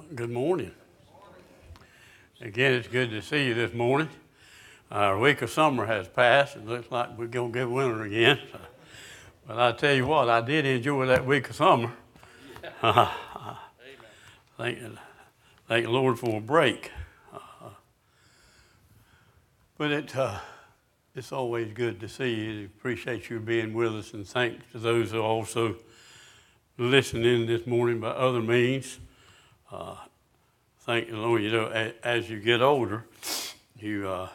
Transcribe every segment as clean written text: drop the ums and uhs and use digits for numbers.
Good morning. Again, it's good to see you this morning. Our week of summer has passed. It looks like we're going to get winter again. But I tell you what, I did enjoy that week of summer. Thank the Lord for a break. But it's always good to see you. Appreciate you being with us, and thanks to those who are also listening this morning by other means. Thank the Lord. You know, as you get older, you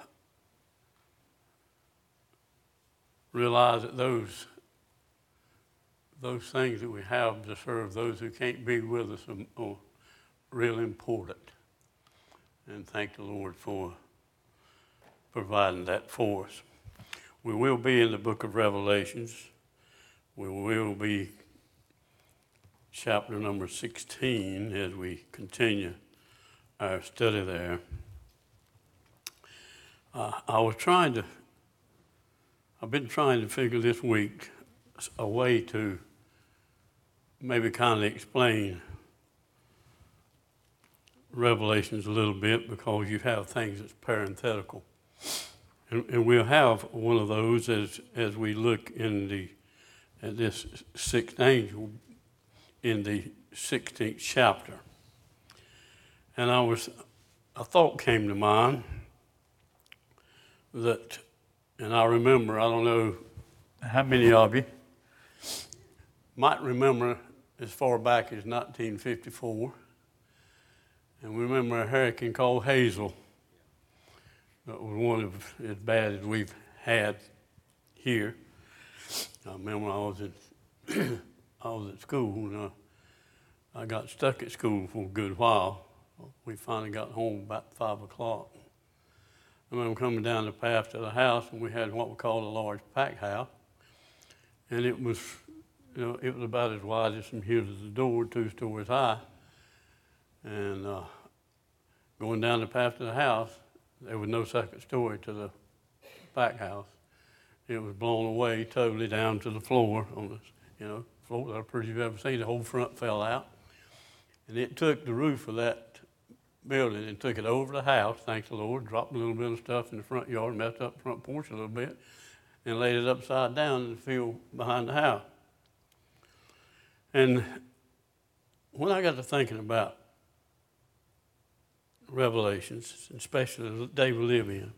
realize that those things that we have to serve those who can't be with us are really important. And thank the Lord for providing that for us. We will be in the book of Revelations. We will be chapter number 16 as we continue our study there. I've been trying to figure this week a way to maybe kind of explain Revelations a little bit, because you have things that's parenthetical. And we'll have one of those as we look at this sixth angel in the 16th chapter. And a thought came to mind and I remember, I don't know how many of you might remember as far back as 1954, and we remember a hurricane called Hazel. That was one of as bad as we've had here. I remember I was at school, and I got stuck at school for a good while. We finally got home about 5 o'clock. I remember coming down the path to the house, and we had what we called a large pack house. And it was about as wide as from here to the door, 2 stories high. And going down the path to the house, there was no second story to the pack house. It was blown away totally down to the floor on the floor that I'm pretty sure you've ever seen. The whole front fell out. And it took the roof of that building and took it over the house, thank the Lord, dropped a little bit of stuff in the front yard, messed up the front porch a little bit, and laid it upside down in the field behind the house. And when I got to thinking about Revelations, especially the day we live in,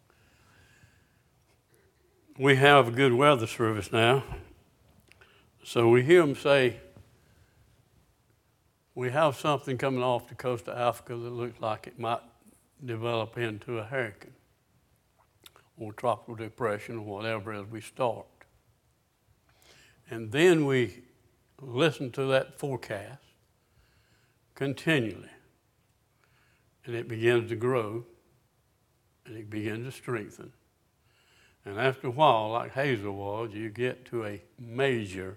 we have a good weather service now. So we hear them say, we have something coming off the coast of Africa that looks like it might develop into a hurricane or tropical depression or whatever as we start. And then we listen to that forecast continually. And it begins to grow, and it begins to strengthen. And after a while, like Hazel was, you get to a major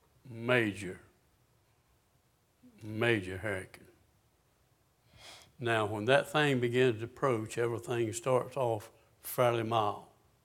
hurricane. Now, when that thing begins to approach, everything starts off fairly mild.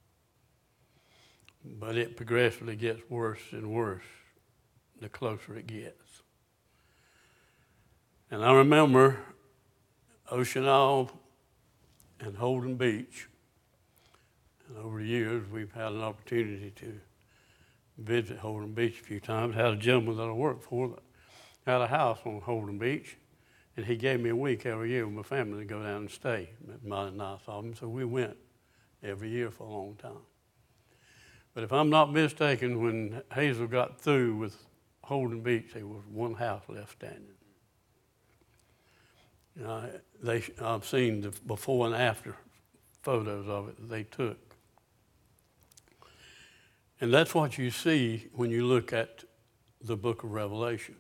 But it progressively gets worse and worse the closer it gets. And I remember Ocean Isle and Holden Beach. And over the years, we've had an opportunity to visit Holden Beach a few times. I had a gentleman that I worked for that had a house on Holden Beach, and he gave me a week every year with my family to go down and stay. It mighty nice of him, so we went every year for a long time. But if I'm not mistaken, when Hazel got through with Holden Beach, there was one house left standing. I've seen the before and after photos of it that they took. And that's what you see when you look at the book of Revelation.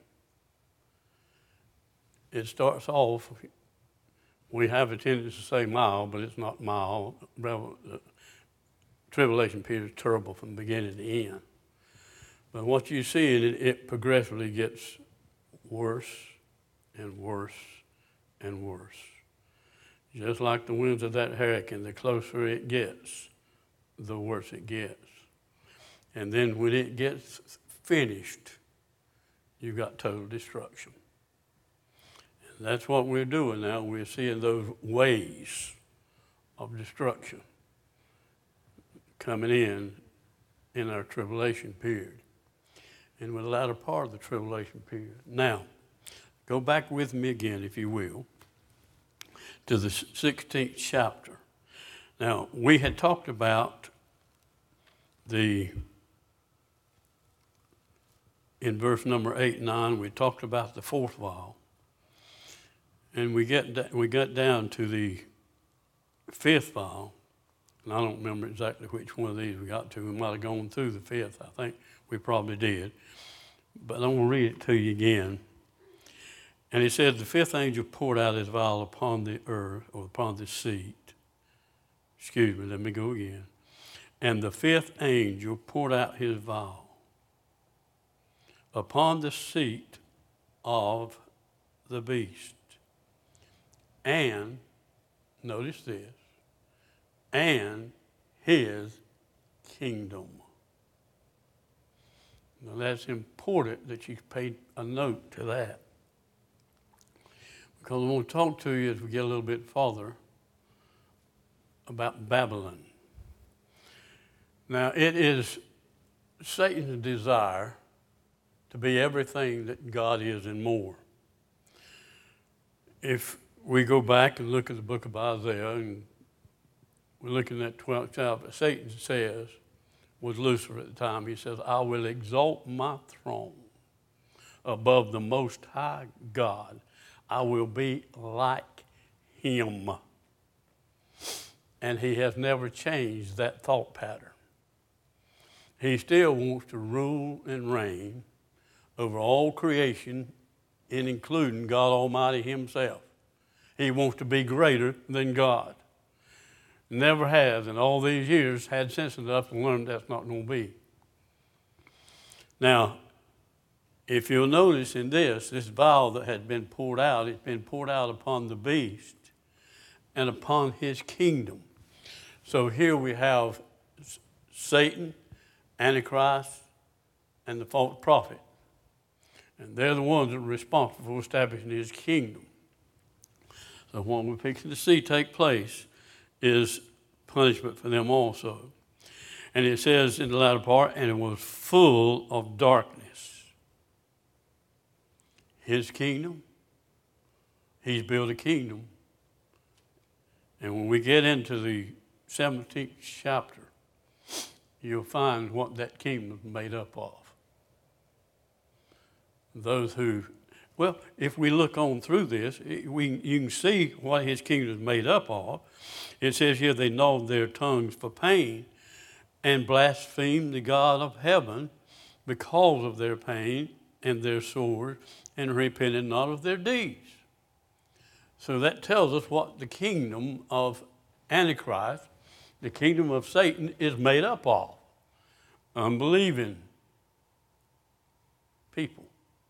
It starts off, we have a tendency to say mild, but it's not mild. The tribulation period is terrible from beginning to end. But what you see in it, it progressively gets worse and worse and worse. Just like the winds of that hurricane, the closer it gets, the worse it gets. And then when it gets finished, you've got total destruction. That's what we're doing now. We're seeing those ways of destruction coming in our tribulation period. And we're the latter part of the tribulation period. Now, go back with me again, if you will, to the 16th chapter. Now, we had talked about in verse number 8 and 9, we talked about the fourth vial. And we got down to the fifth vial, and I don't remember exactly which one of these we got to. We might have gone through the fifth. I think we probably did. But I'm going to read it to you again. And he said, the fifth angel poured out his vial upon the earth, or upon the seat. Excuse me, let me go again. And the fifth angel poured out his vial upon the seat of the beast. And, notice this, and his kingdom. Now that's important that you pay a note to that. Because I want to talk to you as we get a little bit farther about Babylon. Now it is Satan's desire to be everything that God is and more. If we go back and look at the book of Isaiah, and we're looking at 12th chapter, Satan says, was Lucifer at the time, he says, I will exalt my throne above the Most High God. I will be like him. And he has never changed that thought pattern. He still wants to rule and reign over all creation, and including God Almighty himself. He wants to be greater than God. Never has in all these years had sense enough to learn that's not going to be. Now, if you'll notice in this vial that had been poured out, it's been poured out upon the beast and upon his kingdom. So here we have Satan, Antichrist, and the false prophet. And they're the ones that are responsible for establishing his kingdom. So what we're fixing to see take place is punishment for them also. And it says in the latter part, and it was full of darkness. His kingdom, he's built a kingdom. And when we get into the 17th chapter, you'll find what that kingdom is made up of. Those who, well, if we look on through this, you can see what his kingdom is made up of. It says here, they gnawed their tongues for pain and blasphemed the God of heaven because of their pain and their sores, and repented not of their deeds. So that tells us what the kingdom of Antichrist, the kingdom of Satan, is made up of. Unbelieving people.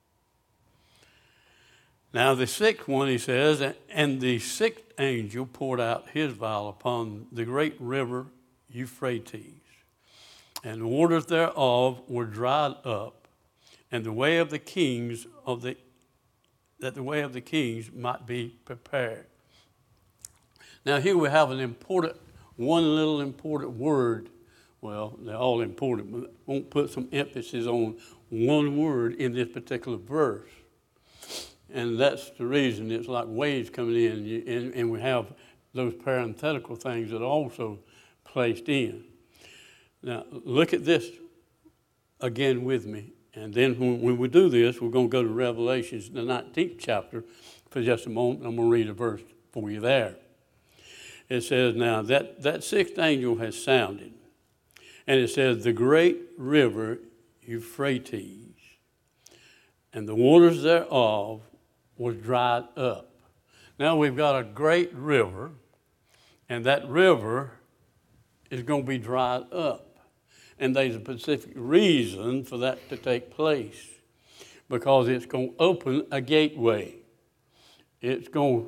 Now the sixth one, he says, and the sixth angel poured out his vial upon the great river Euphrates, and the waters thereof were dried up, and the way of the kings that the way of the kings might be prepared. Now here we have one little important word. Well, they're all important, but I won't put some emphasis on one word in this particular verse. And that's the reason it's like waves coming in, and we have those parenthetical things that are also placed in. Now, look at this again with me. And then when we do this, we're going to go to Revelations, the 19th chapter, for just a moment. I'm going to read a verse for you there. It says, now, that sixth angel has sounded. And it says, the great river Euphrates, and the waters thereof was dried up. Now we've got a great river, and that river is going to be dried up. And there's a specific reason for that to take place, because it's going to open a gateway. It's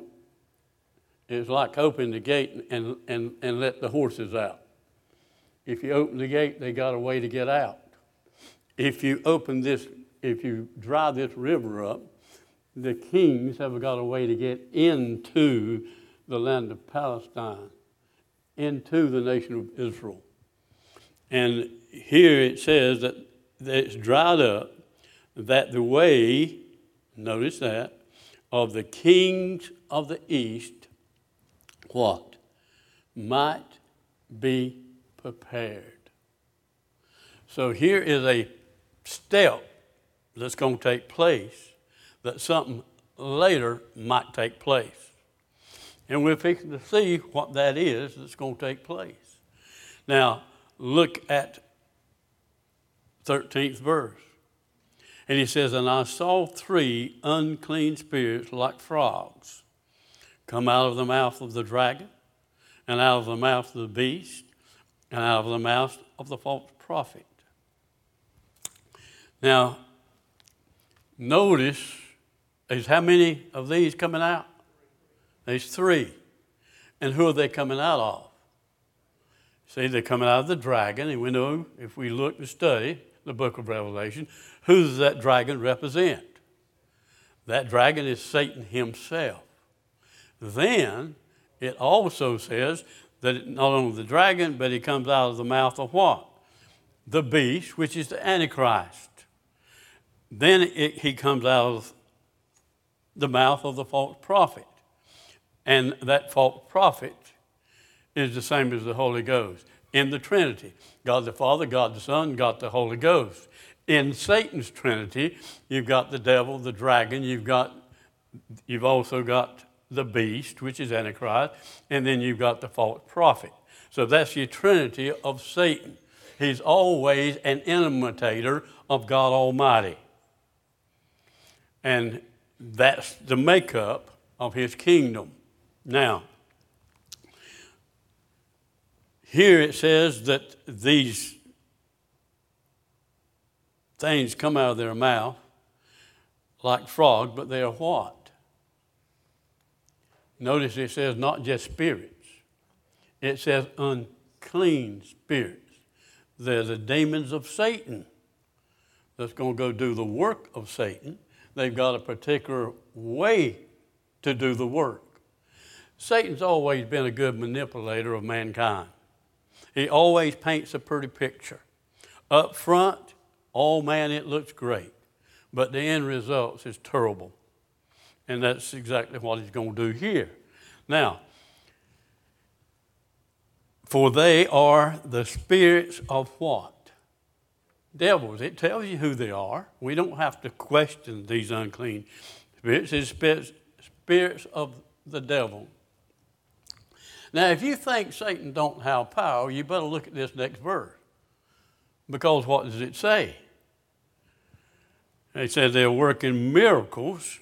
like opening the gate and let the horses out. If you open the gate, they got a way to get out. If you dry this river up, the kings have got a way to get into the land of Palestine, into the nation of Israel. And here it says that it's dried up, that the way, notice that, of the kings of the east, what? Might be prepared. So here is a step that's going to take place, that something later might take place. And we're fixing to see what that is that's going to take place. Now, look at 13th verse. And he says, and I saw 3 unclean spirits like frogs come out of the mouth of the dragon, and out of the mouth of the beast, and out of the mouth of the false prophet. Now, notice, there's how many of these coming out? There's 3. And who are they coming out of? See, they're coming out of the dragon, and we know, if we look and study the book of Revelation, who does that dragon represent? That dragon is Satan himself. Then, it also says that not only the dragon, but he comes out of the mouth of what? The beast, which is the Antichrist. Then he comes out of the mouth of the false prophet. And that false prophet is the same as the Holy Ghost in the Trinity. God the Father, God the Son, God the Holy Ghost. In Satan's Trinity, you've got the devil, the dragon, you've also got the beast, which is Antichrist, and then you've got the false prophet. So that's your Trinity of Satan. He's always an imitator of God Almighty. And that's the makeup of his kingdom. Now, here it says that these things come out of their mouth like frogs, but they are what? Notice it says not just spirits. It says unclean spirits. They're the demons of Satan that's going to go do the work of Satan. They've got a particular way to do the work. Satan's always been a good manipulator of mankind. He always paints a pretty picture. Up front, oh man, it looks great. But the end result is terrible. And that's exactly what he's going to do here. Now, for they are the spirits of what? Devils. It tells you who they are. We don't have to question these unclean spirits. It's spirits of the devil. Now, if you think Satan don't have power, you better look at this next verse. Because what does it say? It says they're working miracles.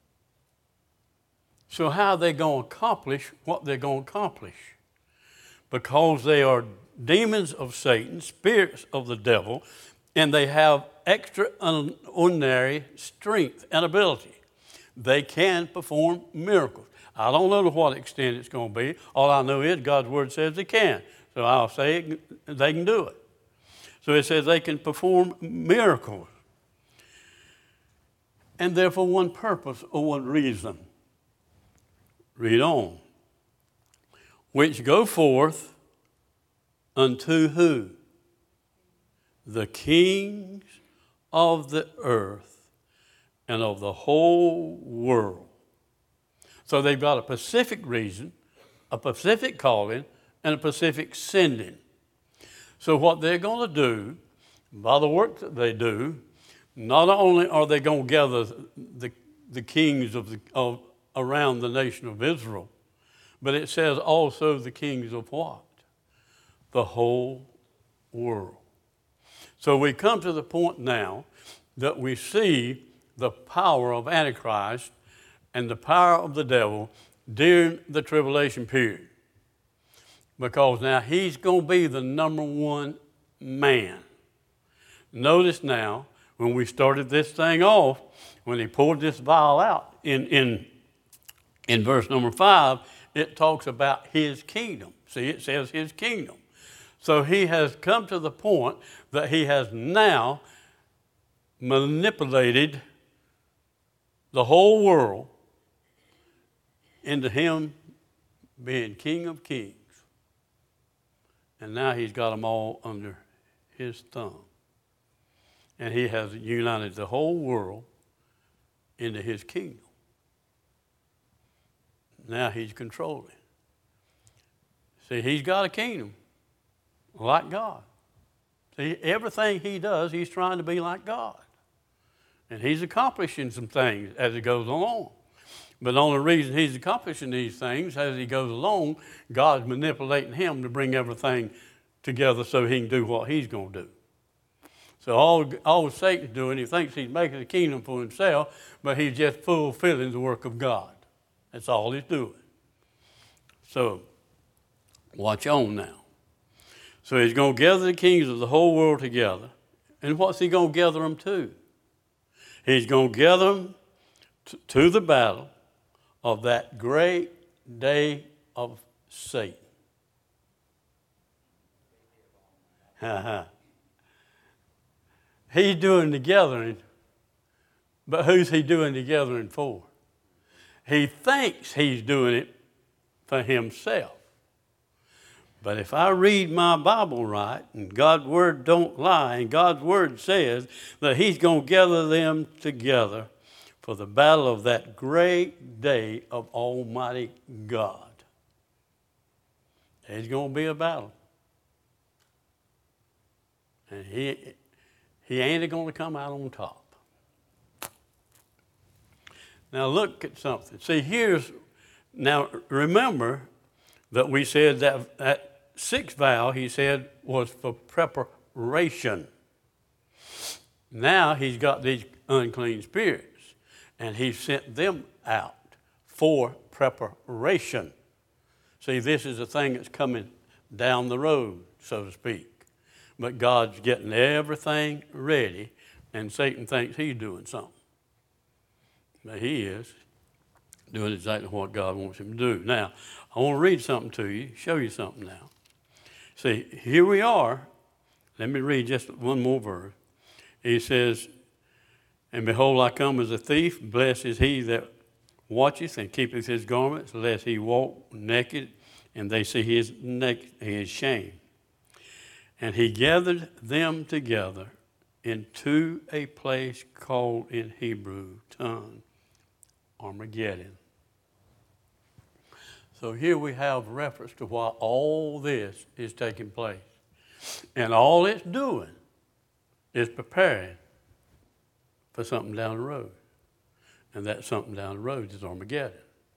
So how are they going to accomplish what they're going to accomplish? Because they are demons of Satan, spirits of the devil, and they have extraordinary strength and ability. They can perform miracles. I don't know to what extent it's going to be. All I know is God's word says they can. So I'll say they can do it. So it says they can perform miracles. And they're for one purpose or one reason. Read on. Which go forth unto who? The kings of the earth and of the whole world. So they've got a specific reason, a specific calling, and a specific sending. So what they're going to do, by the work that they do, not only are they going to gather the kings of around the nation of Israel, but it says also the kings of what? The whole world. So we come to the point now that we see the power of Antichrist and the power of the devil during the tribulation period. Because now he's going to be the number one man. Notice now, when we started this thing off, when he poured this vial out in verse number 5, it talks about his kingdom. See, it says his kingdom. So he has come to the point that he has now manipulated the whole world into him being King of Kings. And now he's got them all under his thumb. And he has united the whole world into his kingdom. Now he's controlling. See, he's got a kingdom like God. See, everything he does, he's trying to be like God. And he's accomplishing some things as he goes along. But the only reason he's accomplishing these things as he goes along, God's manipulating him to bring everything together so he can do what he's going to do. So all Satan's doing, he thinks he's making a kingdom for himself, but he's just fulfilling the work of God. That's all he's doing. So, watch on now. So he's going to gather the kings of the whole world together. And what's he going to gather them to? He's going to gather them to the battle of that great day of Satan. He's doing the gathering, but who's he doing the gathering for? He thinks he's doing it for himself. But if I read my Bible right, and God's Word don't lie, and God's Word says that he's going to gather them together for the battle of that great day of Almighty God. There's going to be a battle. And he ain't going to come out on top. Now look at something. See, now remember that we said that sixth vow, he said, was for preparation. Now he's got these unclean spirits, and he sent them out for preparation. See, this is a thing that's coming down the road, so to speak. But God's getting everything ready, and Satan thinks he's doing something. But he is doing exactly what God wants him to do. Now, I want to read something to you, show you something now. See, here we are. Let me read just one more verse. He says, and behold, I come as a thief. Blessed is he that watcheth and keepeth his garments, lest he walk naked, and they see his shame. And he gathered them together into a place called in Hebrew tongue Armageddon. So here we have reference to why all this is taking place. And all it's doing is preparing for something down the road. And that something down the road is Armageddon.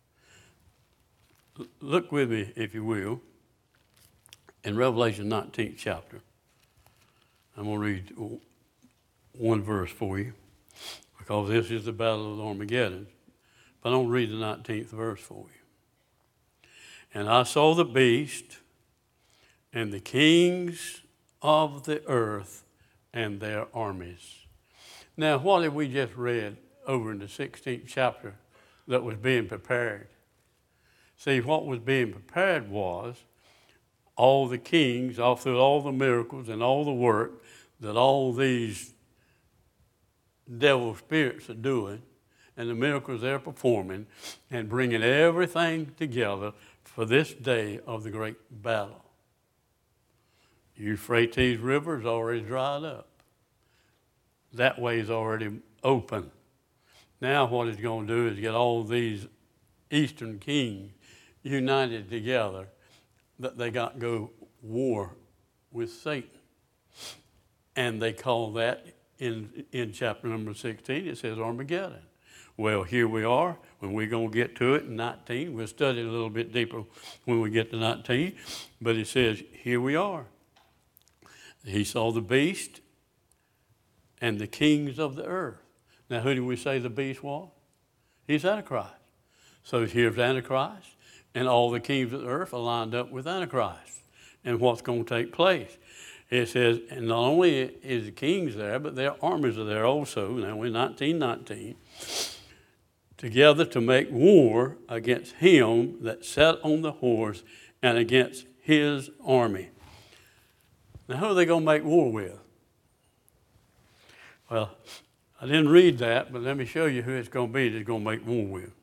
Look with me, if you will, in Revelation 19th chapter. I'm going to read one verse for you, because this is the battle of Armageddon. But I'm going to read the 19th verse for you. And I saw the beast and the kings of the earth and their armies. Now, what have we just read over in the 16th chapter that was being prepared? See, what was being prepared was all the kings, all through all the miracles and all the work that all these devil spirits are doing, and the miracles they're performing, and bringing everything together for this day of the great battle. Euphrates River is already dried up. That way is already open. Now what it's going to do is get all these eastern kings united together, that they got to go war with Satan. And they call that, in chapter number 16, it says Armageddon. Well, here we are. When we're going to get to it in 19, we'll study it a little bit deeper when we get to 19. But it says, here we are. He saw the beast and the kings of the earth. Now, who do we say the beast was? He's Antichrist. So here's Antichrist, and all the kings of the earth are lined up with Antichrist. And what's going to take place? It says, and not only is the kings there, but their armies are there also. Now in 1919, together to make war against him that sat on the horse and against his army. Now who are they going to make war with? Well, I didn't read that, but let me show you who it's going to be that's going to make war with.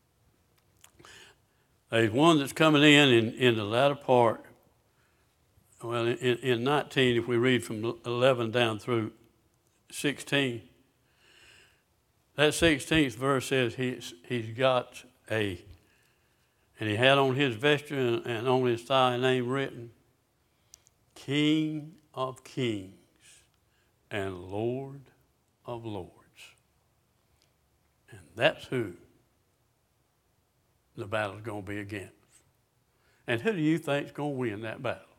There's one that's coming in the latter part. Well, in 19, if we read from 11 down through 16, that 16th verse says he's got and he had on his vesture and on his thigh a name written, King of Kings and Lord of Lords. And that's who the battle's going to be against. And who do you think's going to win that battle?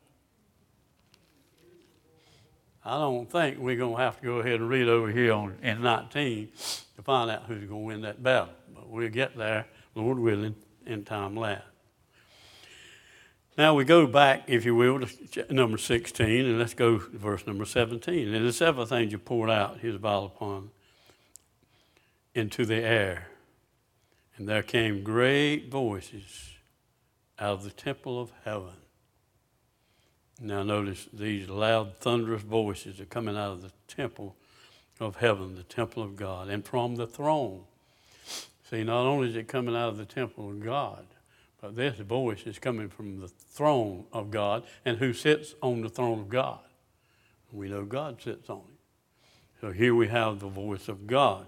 I don't think we're going to have to go ahead and read over here in 19 to find out who's going to win that battle. But we'll get there, Lord willing, in time lapse. Now we go back, if you will, to number 16, and let's go to verse number 17. And the several things you poured out his vial upon into the air. And there came great voices out of the temple of heaven. Now notice these loud, thunderous voices are coming out of the temple of heaven, the temple of God, and from the throne. See, not only is it coming out of the temple of God, but this voice is coming from the throne of God, and who sits on the throne of God? We know God sits on it. So here we have the voice of God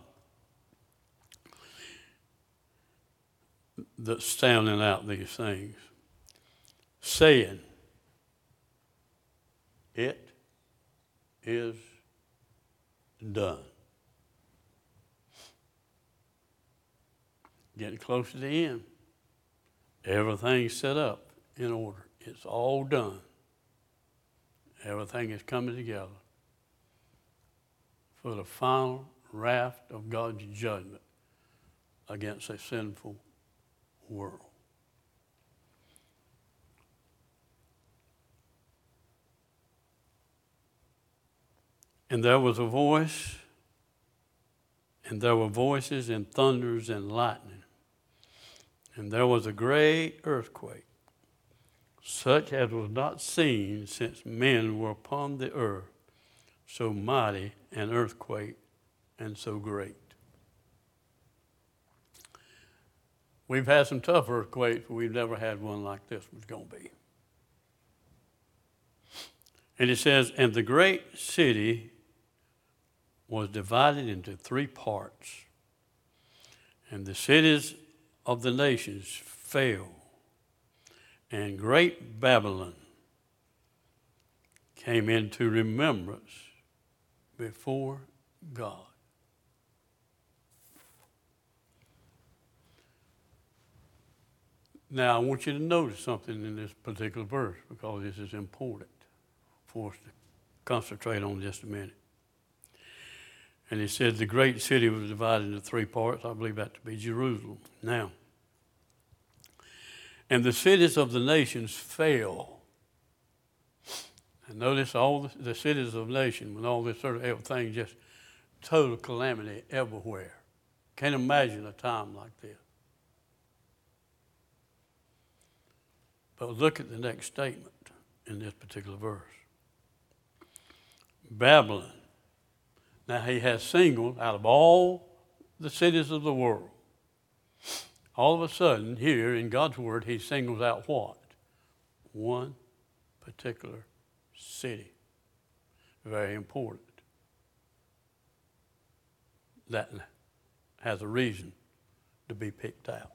that's sounding out these things, saying, it is done. Getting close to the end. Everything's set up in order. It's all done. Everything is coming together for the final wrath of God's judgment against a sinful world. And there was a voice, and there were voices and thunders and lightning. And there was a great earthquake, such as was not seen since men were upon the earth, so mighty an earthquake and so great. We've had some tough earthquakes, but we've never had one like this was going to be. And it says, and the great city was divided into 3 parts, and the cities of the nations fell, and great Babylon came into remembrance before God. Now, I want you to notice something in this particular verse, because this is important for us to concentrate on just a minute. And he said the great city was divided into 3 parts. I believe that to be Jerusalem. Now, and the cities of the nations fell. And notice all the cities of the nation, when all this sort of everything, just total calamity everywhere. Can't imagine a time like this. But look at the next statement in this particular verse. Babylon. Now he has singled out of all the cities of the world. All of a sudden, here in God's word, he singles out what? One particular city. Very important. That has a reason to be picked out.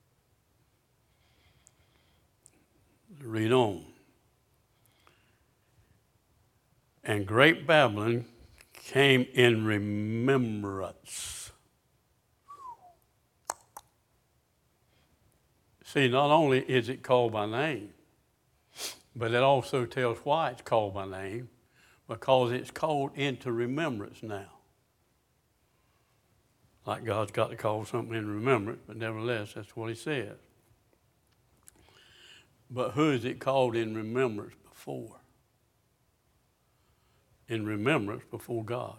Read on. And great Babylon came in remembrance. See, not only is it called by name, but it also tells why it's called by name, because it's called into remembrance now. Like God's got to call something in remembrance, but nevertheless, that's what he says. But who is it called in remembrance before? In remembrance before God.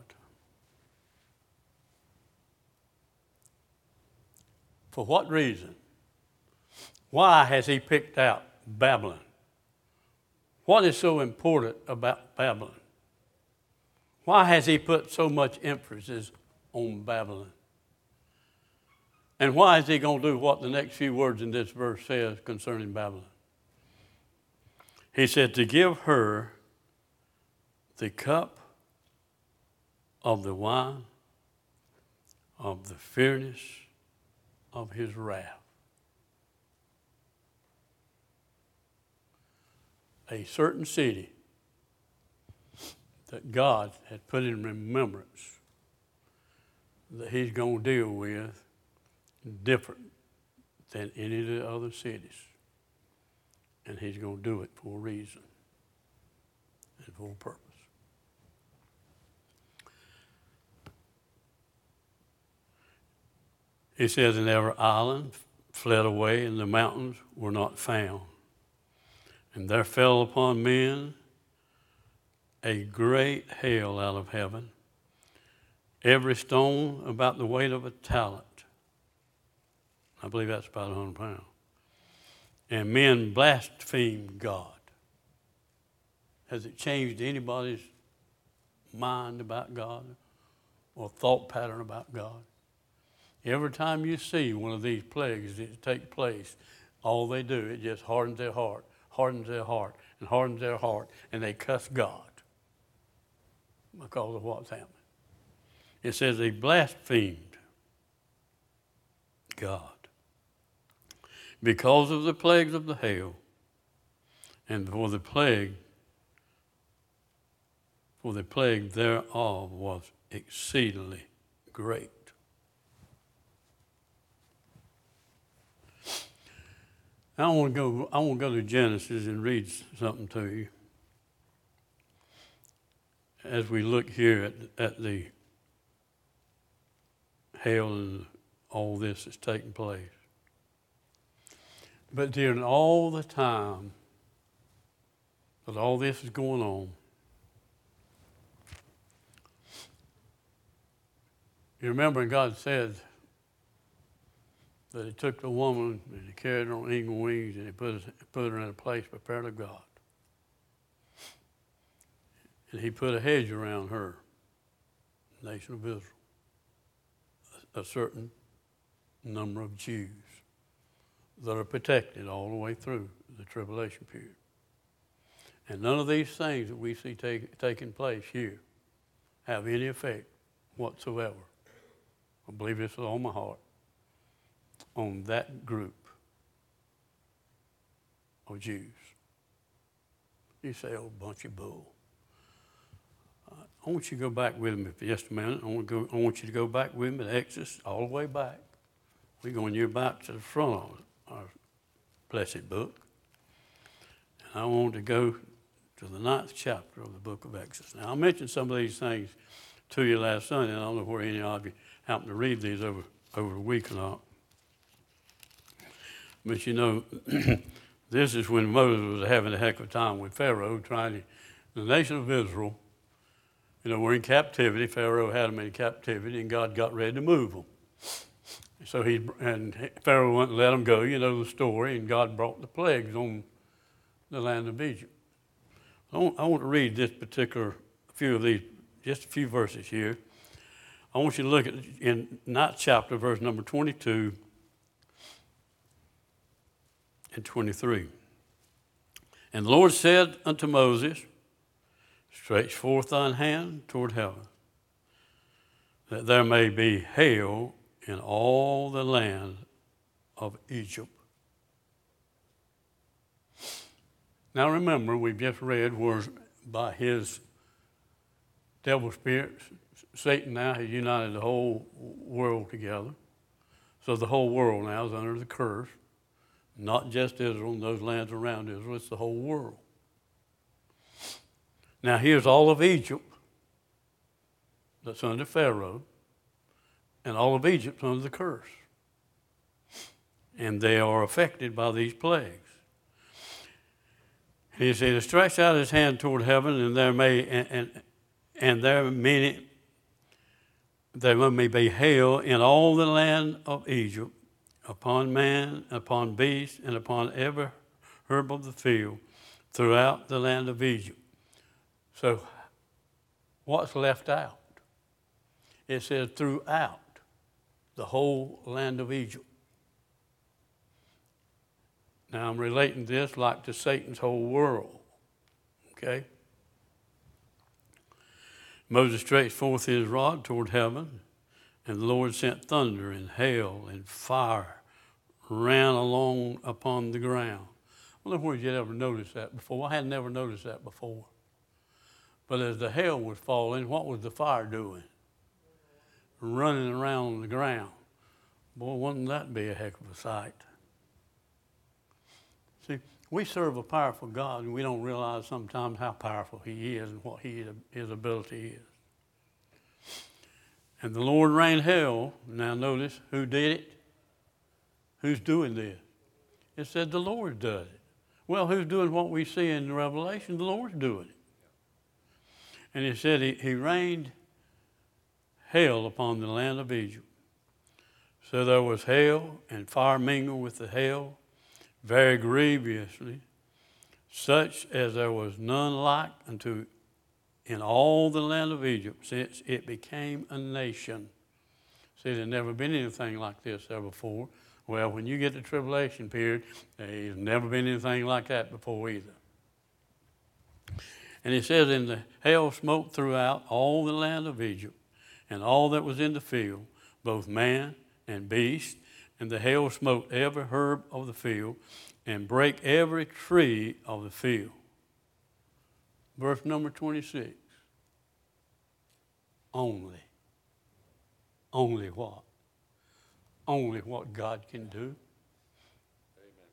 For what reason? Why has he picked out Babylon? What is so important about Babylon? Why has he put so much emphasis on Babylon. And why is he going to do what the next few words in this verse says concerning Babylon? He said to give her the cup of the wine of the fierceness of his wrath. A certain city that God had put in remembrance that he's going to deal with different than any of the other cities. And he's going to do it for a reason and for a purpose. He says, and every island fled away, and the mountains were not found. And there fell upon men a great hail out of heaven, every stone about the weight of a talent. I believe that's about 100 pounds. And men blasphemed God. Has it changed anybody's mind about God or thought pattern about God? Every time you see one of these plagues that take place, all they do, it just hardens their heart, hardens their heart, and hardens their heart, and they cuss God because of what's happening. It says they blasphemed God because of the plagues of the hail, and for the plague thereof was exceedingly great. I want to go to Genesis and read something to you as we look here at the hail and all this that's taking place. But during all the time that all this is going on, you remember God said that he took the woman and he carried her on eagle wings and he put her in a place prepared of God. And he put a hedge around her, the nation of Israel, a certain number of Jews that are protected all the way through the tribulation period. And none of these things that we see taking place here have any effect whatsoever. I believe this is on my heart, on that group of Jews. You say, oh, bunch of bull. I want you to go back with me for just a minute. I want you to go back with me to Exodus, all the way back. We're going near back to the front of our blessed book. And I want to go to the 9th chapter of the book of Exodus. Now, I mentioned some of these things to you last Sunday, and I don't know where any of you happened to read these over a week or not. But you know, this is when Moses was having a heck of a time with Pharaoh, the nation of Israel, you know, we're in captivity. Pharaoh had them in captivity, and God got ready to move them. So Pharaoh wouldn't let them go. You know the story, and God brought the plagues on the land of Egypt. I want to read this particular few of these, just a few verses here. I want you to look at in 9th chapter, verse number 22 and 23. And the Lord said unto Moses, stretch forth thine hand toward heaven, that there may be hail in all the land of Egypt. Now remember, we've just read where by his devil spirits, Satan now has united the whole world together. So the whole world now is under the curse. Not just Israel and those lands around Israel, it's the whole world. Now here's all of Egypt that's under Pharaoh, and all of Egypt's under the curse. And they are affected by these plagues. He said, to stretch out his hand toward heaven, and there may be hail in all the land of Egypt, upon man, upon beast, and upon every herb of the field, throughout the land of Egypt. So, what's left out? It says throughout the whole land of Egypt. Now I'm relating this like to Satan's whole world. Okay? Moses stretched forth his rod toward heaven, and the Lord sent thunder and hail and fire ran along upon the ground. I wonder if you'd ever noticed that before. I had never noticed that before. But as the hail was falling, what was the fire doing? Running around on the ground. Boy, wouldn't that be a heck of a sight? See, we serve a powerful God, and we don't realize sometimes how powerful He is and what His ability is. And the Lord rained hail. Now notice, who did it? Who's doing this? It said the Lord does it. Well, who's doing what we see in the Revelation? The Lord's doing it. And it said he rained hail upon the land of Egypt. So there was hail and fire mingled with the hail, very grievously, such as there was none like unto in all the land of Egypt, since it became a nation. See, there's never been anything like this there before. Well, when you get the tribulation period, there's never been anything like that before either. And it says, and the hail smote throughout all the land of Egypt, and all that was in the field, both man and beast, and the hail smote every herb of the field, and brake every tree of the field. Verse number 26. Only what? Only what God can do. Amen.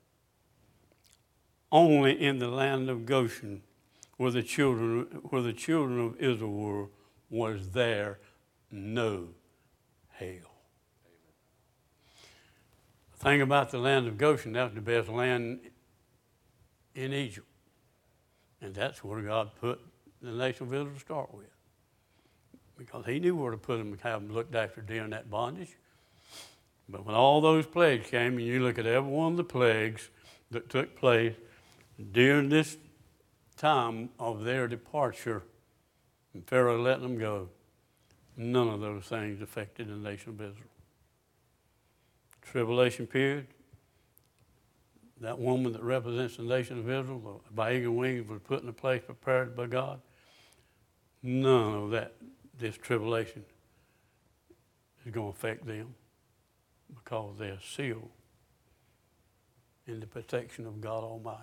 Only in the land of Goshen, where the children of Israel were, was there no hail. Amen. The thing about the land of Goshen, that was the best land in Egypt. And that's where God put the nation of Israel to start with. Because He knew where to put them and have them looked after during that bondage. But when all those plagues came, and you look at every one of the plagues that took place during this time of their departure, and Pharaoh letting them go, none of those things affected the nation of Israel. Tribulation period, that woman that represents the nation of Israel, by eagle wings, was put in a place prepared by God. None of that, this tribulation, is going to affect them, because they're sealed in the protection of God Almighty.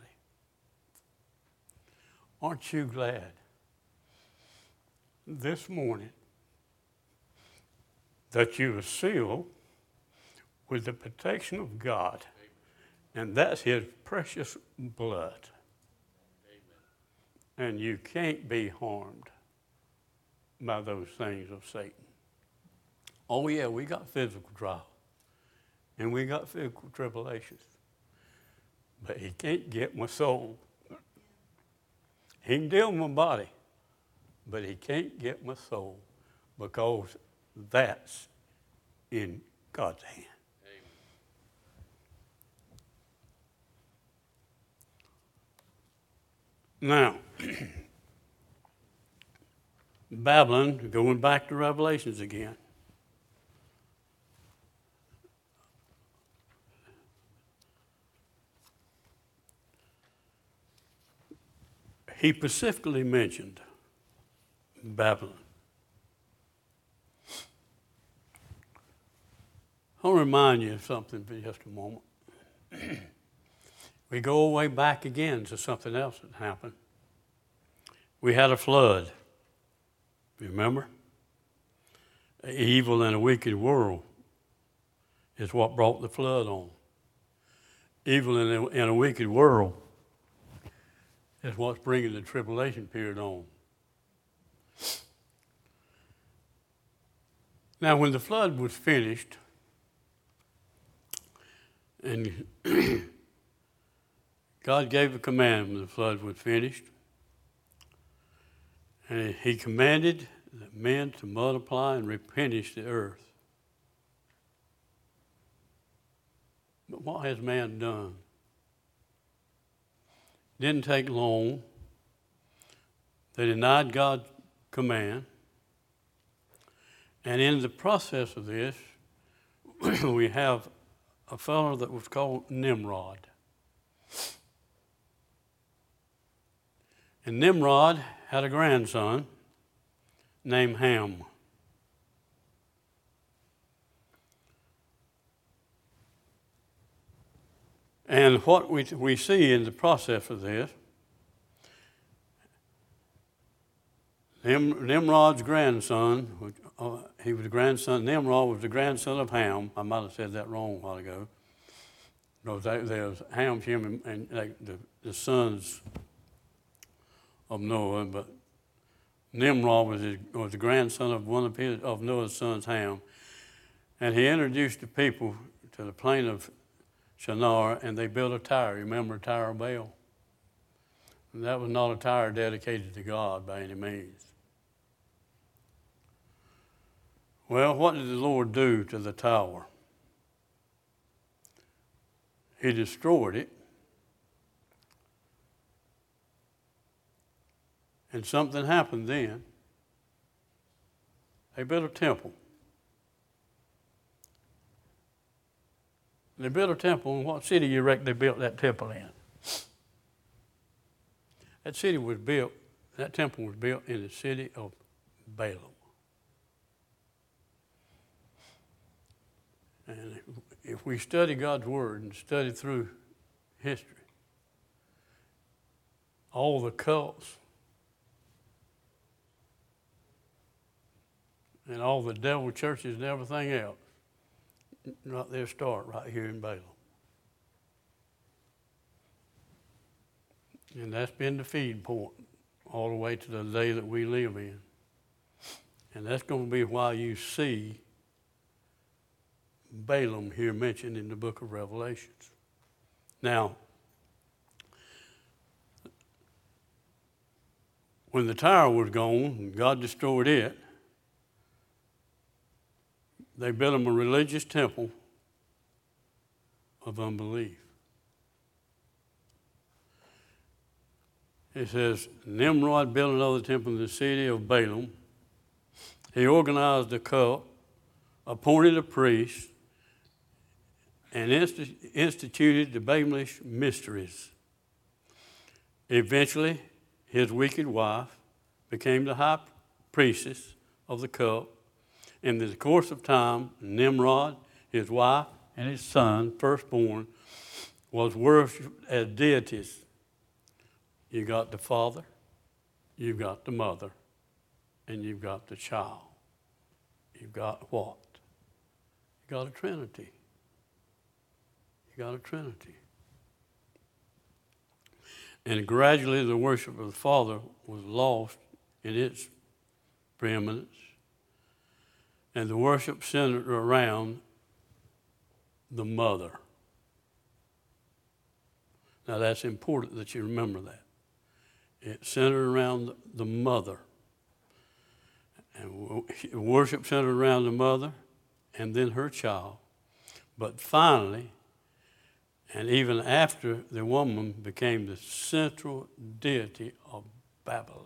Aren't you glad this morning that you are sealed with the protection of God? And that's His precious blood. Amen. And you can't be harmed by those things of Satan. Oh yeah, we got physical trials. And we got physical tribulations. But he can't get my soul. He can deal with my body, but he can't get my soul, because that's in God's hand. Now, Babylon, going back to Revelations again. He specifically mentioned Babylon. I'll remind you of something for just a moment. We go way back again to something else that happened. We had a flood. Remember? An evil and a wicked world is what brought the flood on. Evil in a wicked world is what's bringing the tribulation period on. Now, when the flood was finished, and God gave a command when the flood was finished, and He commanded the men to multiply and replenish the earth. But what has man done? Didn't take long. They denied God's command. And in the process of this, we have a fellow that was called Nimrod. And Nimrod had a grandson named Ham. And what we see in the process of this, Nimrod's grandson, Nimrod was the grandson of Ham. I might have said that wrong a while ago. Because there's Ham, Shem, and the sons of Noah, but Nimrod was the grandson of one of Noah's sons, Ham. And he introduced the people to the plain of Shinar, and they built a tower. Remember Tower of Babel? And that was not a tower dedicated to God by any means. Well, what did the Lord do to the tower? He destroyed it. And something happened then. They built a temple. They built a temple. In what city you reckon they built that temple in? That temple was built in the city of Balaam. And if we study God's Word and study through history, all the cults and all the devil churches and everything else, right there start right here in Balaam. And that's been the feed point all the way to the day that we live in. And that's going to be why you see Balaam here mentioned in the book of Revelations. Now, when the tower was gone and God destroyed it, they built him a religious temple of unbelief. It says, Nimrod built another temple in the city of Balaam. He organized a cult, appointed a priest, and instituted the Balaamish mysteries. Eventually, his wicked wife became the high priestess of the cult. In the course of time, Nimrod, his wife, and his son, firstborn, was worshipped as deities. You got the father, you've got the mother, and you've got the child. You've got what? You got a Trinity. You got a Trinity. And gradually the worship of the Father was lost in its preeminence. And the worship centered around the mother. Now that's important that you remember that. It centered around the mother. And worship centered around the mother and then her child. But finally, and even after, the woman became the central deity of Babylon.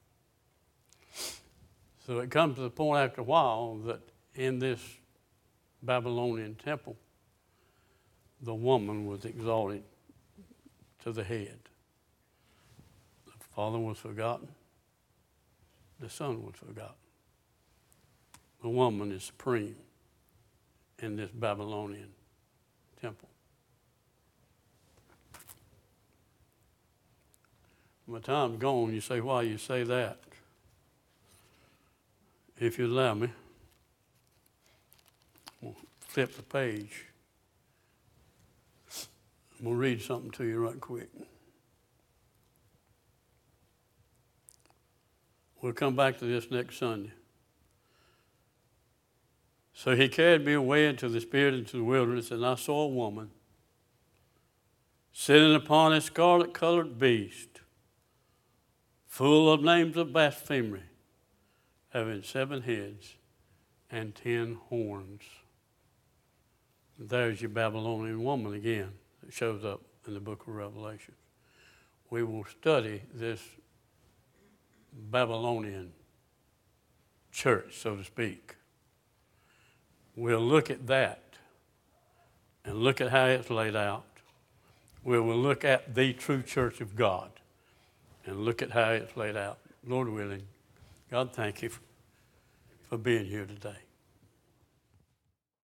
So it comes to the point after a while that in this Babylonian temple, the woman was exalted to the head. The father was forgotten. The son was forgotten. The woman is supreme in this Babylonian temple. My time's gone. You say, why you say that? If you allow me, we'll flip the page. I'm going to read something to you right quick. We'll come back to this next Sunday. So he carried me away into the spirit into the wilderness, and I saw a woman sitting upon a scarlet-colored beast, full of names of blasphemy, having 7 heads and 10 horns. There's your Babylonian woman again that shows up in the book of Revelation. We will study this Babylonian church, so to speak, we'll look at that and look at how it's laid out. We will look at the true church of God and look at how it's laid out. Lord willing, God, thank you for being here today.